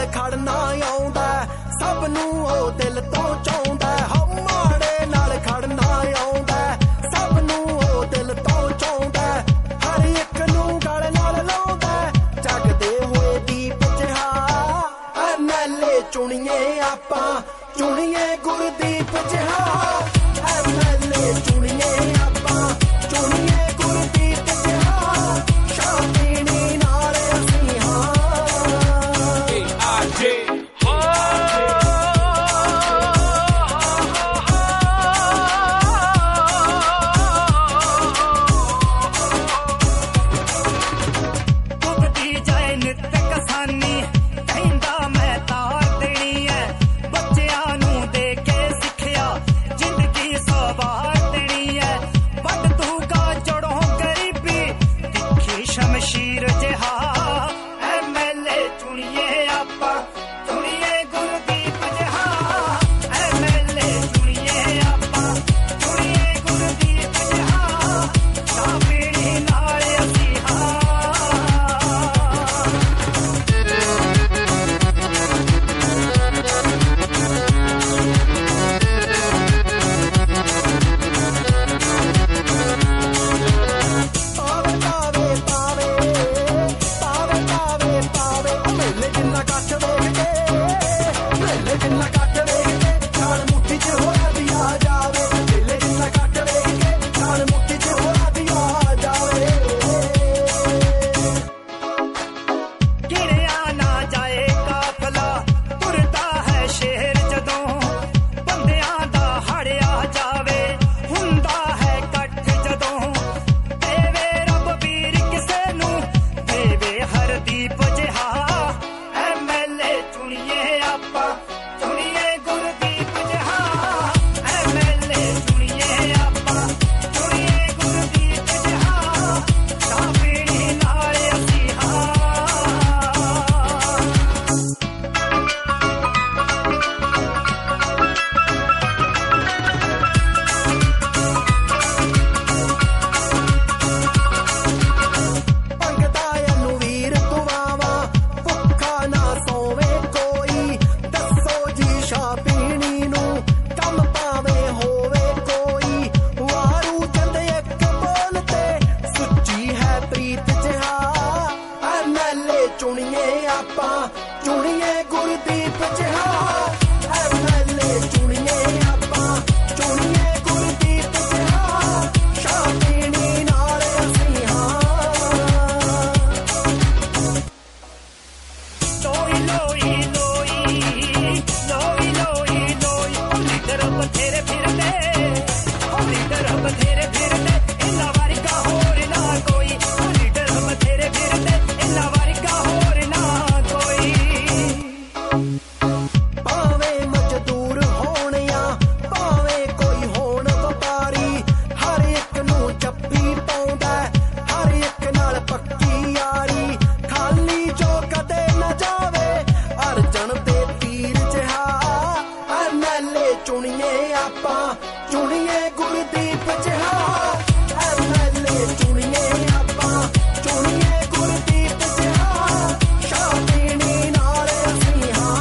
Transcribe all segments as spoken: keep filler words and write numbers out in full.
ਖੜਨਾ ਆਉਂਦਾ ਸਭ ਨੂੰ ਉਹ ਦਿਲ ਤੋਂ ਚਾਹੁੰਦਾ ਹੋ ਮਾੜੇ ਨਾਲ ਖੜਨਾ ਆਉਂਦਾ ਸਭ ਨੂੰ ਉਹ ਦਿਲ ਤੋਂ ਚਾਹੁੰਦਾ ਹਰ ਇੱਕ ਨੂੰ ਗਲ ਨਾਲ ਲਾਉਂਦਾ ਜਗਦੇ ਹੋਏ ਦੀਪ ਜਿਹਾ ਐਮਐਲਏ ਚੁਣੀਏ ਆਪਾਂ ਚੁਣੀਏ ਗੁਰਦੀਪ ਜਿਹਾ ਐਮਐਲਏ ਚੁਣੀਏ ਆਪਾਂ ਚੁਣੀਏ ਗੁਰਦੀਪ ਜਿਹਾ ਸ਼ਾਮੀਨੀ ਨਾਲ ਅਸੀਂ ਹਾਂ ਡੁੱਬਦੀ ਜਾਏ ਨਿੱਤ ਕਿਸਾਨੀ ਕਹਿੰਦਾ ਮੈਂ ਤਾਰ ਦੇਣੀ ਐ ਬੱਚਿਆਂ ਨੂੰ ਦੇ ਕੇ ਸਿੱਖਿਆ ਜ਼ਿੰਦਗੀ ਸਵਾਰ ਦੇਣੀ ਐ ਵੱਢ ਦੂਗਾ ਜੜੋਂ ਗਰੀਬੀ ਤਿੱਖੀ ਸ਼ਮਸ਼ੀਰ ਜਿਹਾ ਐਮਐਲਏ ਚੁਣੀਏ ਆਪਾਂ ਚੁਣੀਏ ਗੁਰਦੀਪ ਜਿਹਾ ਐਮਐਲਏ ਚੁਣੀਏ ਆਪਾਂ ਚੁਣੀਏ ਗੁਰਦੀਪ ਜਿਹਾ ਸ਼ਾਮੀਨੀ ਨਾਲ ਅਸੀਂ ਹਾਂ ਪਾਵੇ ਪਾਵੇ ਪਾਵੇ ਪਾਵੇ ਪਾਵੇ ਉਹ ਮੇਲੇ ਜਿੰਨਾ ਕੱਟ ਵੇਖ ਕੇ ਮੇਲੇ ਜਿੰਨਾ ਕੱਟ ਵੇਖ ਕੇ ਨਾਲ ਮੁੱਠੀ 'ਚ ਹੋਇਆ ਵੀ ਆ ਜਾਵੇ ਮੇਲੇ ਜਿੰਨਾ ਕੱਟ ਵੇਖ ਕੇ ਨਾਲ ਮੁੱਠੀ 'ਚ ਹੋਇਆ ਵੀ ਆ ਜਾਵੇ ਗਿਣਿਆ ਨਾ ਜਾਏ ਕਾਫਲਾ ਤੁਰਦਾ ਹੈ ਸ਼ਹਿਰ ਜਦੋਂ ਬੰਦਿਆਂ ਦਾ ਹੜਿਆ ਜਾਵੇ ਹੁੰਦਾ ਹੈ ਇਕੱਠ ਜਦੋਂ ਦੇਵੇ ਰੱਬ ਵੀਰ ਕਿਸੇ ਨੂੰ ਦੇਵੇ ਹਰਦੀਪ ਜਿਹਾ ਐਮਐਲਏ ਚੁਣੀਏ ਆਪਾਂ ਚੁਣੀਏ ਗੁਰਦੀਪ ਜਿਹਾ ਐਮਐਲਏ ਚੁਣੀਏ ਆਪਾਂ ਚੁਣੀਏ ਗੁਰਦੀਪ ਜਿਹਾ ਸ਼ਾਮੀਨੀ ਨਾਲ ਅਸੀਂ ਹਾਂ ਪੰਗਦਾ ਇਹਨੂੰ ਵੀਰ ਤੁਵਾਵਾ ਭੁੱਖਾ ਨਾ ਸੋਵੇ ਕੋਈ ਦੱਸੋ ਜੀ ਸ਼ਾਪੀਣੀ ਨੂੰ ਕੰਮ ਪਾਵੇ ਹੋਵੇ ਕੋਈ ਵਾਰੂ ਚੰਦ ਇੱਕ ਬੋਲ ਤੇ ਸੁੱਚੀ ਹੈ ਪ੍ਰੀਤ ਜਿਹਾ ਐਮਐਲਏ ਚੁਣੀਏ ਆਪਾਂ ਚੁਣੀਏ ਗੁਰਦੀਪ ਜਿਹਾ ਐਮਐਲਏ ਚੁਣੀਏ ਆਪਾਂ ਚੁਣੀਏ ਗੁਰਦੀਪ ਜਿਹਾ ਸ਼ਾਪੀਣੀ ਨਾਲ ਅਸੀਂ ਹਾਂ ਲੋਈ ਲੋਈ ਲੋਈ ਲੋਈ ਲੋਈ ਲੋਈ ਉਹ ਲੀਡਰ ਬਥੇਰੇ ਫਿਰਦੇ ਉਹ ਲੀਡਰ ਬਥੇਰੇ ਫਿਰਦੇ ਇਹਨਾਂ ਵਰਗਾ ਹੋਰ ਨਾ ਕੋਈ ਉਹ ਲੀਡਰ ਬਥੇਰੇ ਫਿਰਦੇ ਇਹਨਾਂ ਵਰਗਾ ਹੋਰ ਨਾ ਕੋਈ ਭਾਵੇਂ ਮਜ਼ਦੂਰ ਹੋਣ ਜਾਂ ਭਾਵੇਂ ਕੋਈ ਹੋਣ ਵਪਾਰੀ ਹਰ ਇੱਕ ਨੂੰ ਜੱਫੀ ਪਾਉਂਦਾ ਹਰ ਇੱਕ ਨਾਲ ਪੱਕੀ ਯਾਰੀ ਖਾਲੀ ਜੋ ਕਦੇ ਨਾ ਜਾਵੇ ਅਰਜਨ ਦੇ ਤੀਰ ਜਿਹਾ ਐਮਐਲਏ ਚੁਣੀਏ ਆਪਾਂ ਚੁਣੀਏ ਗੁਰਦੀਪ ਜਿਹਾ ਐਮਐਲਏ ਚੁਣੀਏ ਆਪਾਂ ਚੁਣੀਏ ਗੁਰਦੀਪ ਜਿਹਾ ਸ਼ਾਮੀਨੀ ਨਾਲ ਅਸੀਂ ਹਾਂ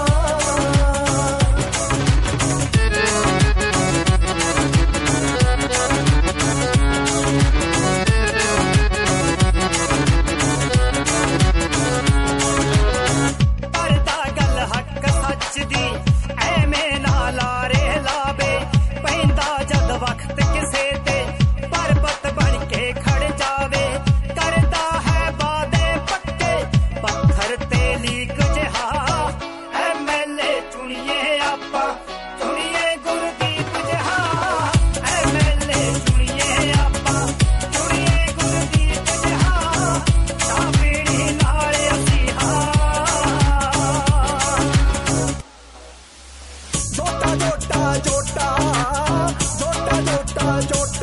ਕਰਦਾ ਗੱਲ ਹੱਕ ਸੱਚ ਦੀ ਐਵੇਂ ਨਾ ਲਾਰੇ ਲਾਵੇ ਪੈਂਦਾ ਜਦ ਵਕਤ ਕਿਸੇ ਤੇ ਪਰਬਤ ਬਣ ਕੇ ਖੜ ਜਾਵੇ ਕਰਦਾ ਹੈ ਵਾਦੇ ਪੱਕੇ ਪੱਥਰ ਤੇ ਲੀਕ ਜਿਹਾ ਐਮਐਲਏ ਚੁਣੀਏ ਆਪਾਂ ਚੁਣੀਏ ਗੁਰਦੀਪ ਜਿਹਾ ਐਮਐਲਏ ਚੁਣੀਏ ਆਪਾਂ ਚੁਣੀਏ ਗੁਰਦੀਪ ਜਿਹਾ ਸ਼ਾਮੀਨੀ ਨਾਲ ਅਸੀਂ ਹਾਂ ਜੋਟਾ ਜੋਟਾ ਜੋਟਾ ਜੋਟਾ ਜੋਟਾ ਜੋਟਾ